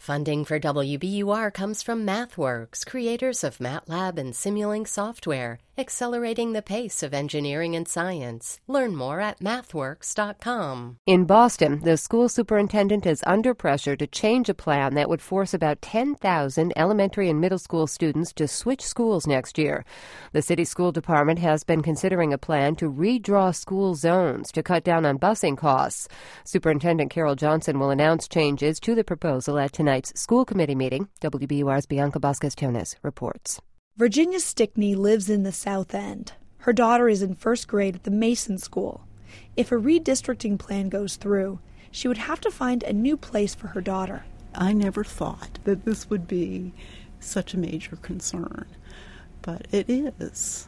Funding for WBUR comes from MathWorks, creators of MATLAB and Simulink software, accelerating the pace of engineering and science. Learn more at mathworks.com. In Boston, the school superintendent is under pressure to change a plan that would force about 10,000 elementary and middle school students to switch schools next year. The city school department has been considering a plan to redraw school zones to cut down on busing costs. Superintendent Carol Johnson will announce changes to the proposal at tonight's school committee meeting. WBUR's Bianca Vasquez-Tones reports. Virginia Stickney lives in the South End. Her daughter is in first grade at the Mason School. If a redistricting plan goes through, she would have to find a new place for her daughter. I never thought that this would be such a major concern, but it is,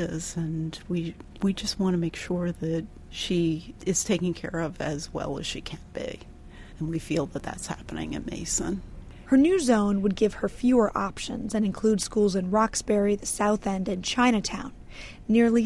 and we just want to make sure that she is taken care of as well as she can be, and we feel that that's happening at Mason. Her new zone would give her fewer options and include schools in Roxbury, the South End, and Chinatown. Nearly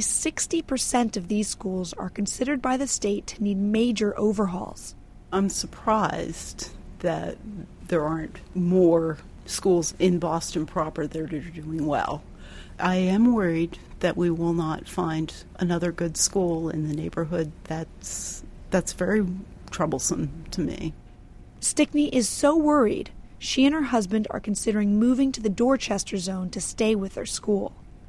60% of these schools are considered by the state to need major overhauls. I'm surprised that there aren't more schools in Boston proper that are doing well. I am worried that we will not find another good school in the neighborhood. That's very troublesome to me. Stickney is so worried, she and her husband are considering moving to the Dorchester zone to stay with their school.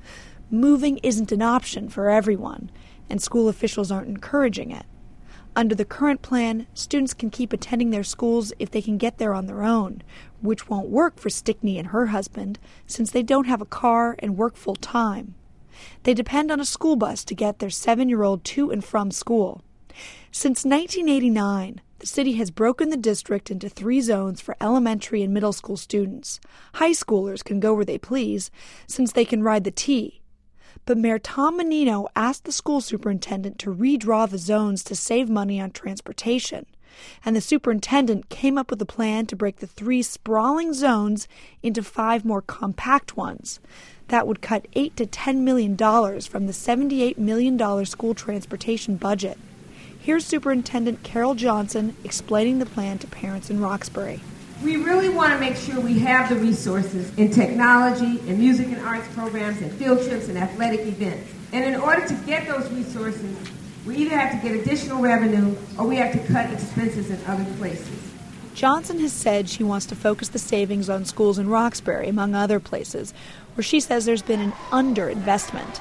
Moving isn't an option for everyone, and school officials aren't encouraging it. Under the current plan, students can keep attending their schools if they can get there on their own, which won't work for Stickney and her husband since they don't have a car and work full-time. They depend on a school bus to get their 7-year-old to and from school. Since 1989, the city has broken the district into 3 zones for elementary and middle school students. High schoolers can go where they please, since they can ride the T. But Mayor Tom Menino asked the school superintendent to redraw the zones to save money on transportation. And the superintendent came up with a plan to break the 3 sprawling zones into 5 more compact ones. That would cut $8 to $10 million from the $78 million school transportation budget. Here's Superintendent Carol Johnson explaining the plan to parents in Roxbury. We really want to make sure we have the resources in technology, in music and arts programs, and field trips and athletic events. And in order to get those resources, we either have to get additional revenue or we have to cut expenses in other places. Johnson has said she wants to focus the savings on schools in Roxbury, among other places, where she says there's been an underinvestment.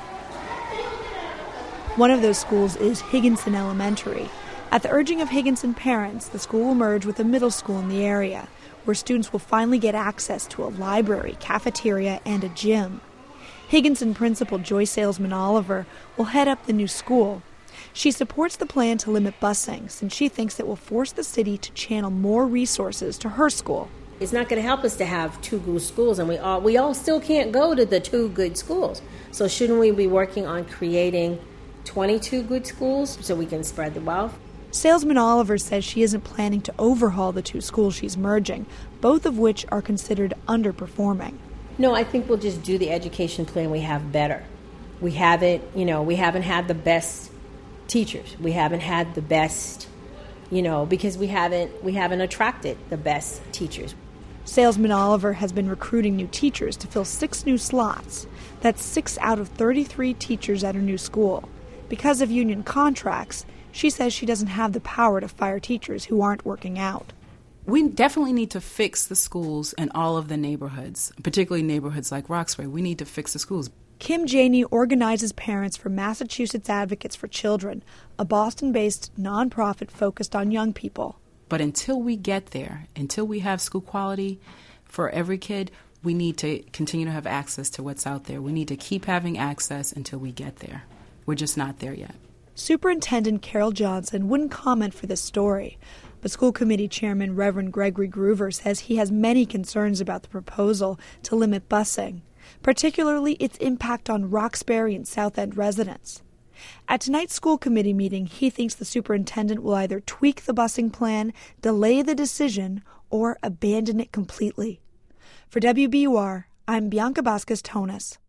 One of those schools is Higginson Elementary. At the urging of Higginson parents, the school will merge with a middle school in the area, where students will finally get access to a library, cafeteria, and a gym. Higginson principal Joy Salesman Oliver will head up the new school. She supports the plan to limit busing, since she thinks it will force the city to channel more resources to her school. It's not going to help us to have 2 good schools, and we all still can't go to the 2 good schools. So shouldn't we be working on creating 22 good schools so we can spread the wealth? Salesman Oliver says she isn't planning to overhaul the 2 schools she's merging, both of which are considered underperforming. No, I think we'll just do the education plan we have better. We haven't had the best teachers. We haven't had the best, because we haven't attracted the best teachers. Salesman Oliver has been recruiting new teachers to fill 6 new slots. That's 6 out of 33 teachers at her new school. Because of union contracts, she says she doesn't have the power to fire teachers who aren't working out. We definitely need to fix the schools in all of the neighborhoods, particularly neighborhoods like Roxbury. We need to fix the schools. Kim Janey organizes parents for Massachusetts Advocates for Children, a Boston-based nonprofit focused on young people. But until we get there, until we have school quality for every kid, we need to continue to have access to what's out there. We need to keep having access until we get there. We're just not there yet. Superintendent Carol Johnson wouldn't comment for this story, but school committee chairman Reverend Gregory Groover says he has many concerns about the proposal to limit busing, particularly its impact on Roxbury and South End residents. At tonight's school committee meeting, he thinks the superintendent will either tweak the busing plan, delay the decision, or abandon it completely. For WBUR, I'm Bianca Vasquez-Tones.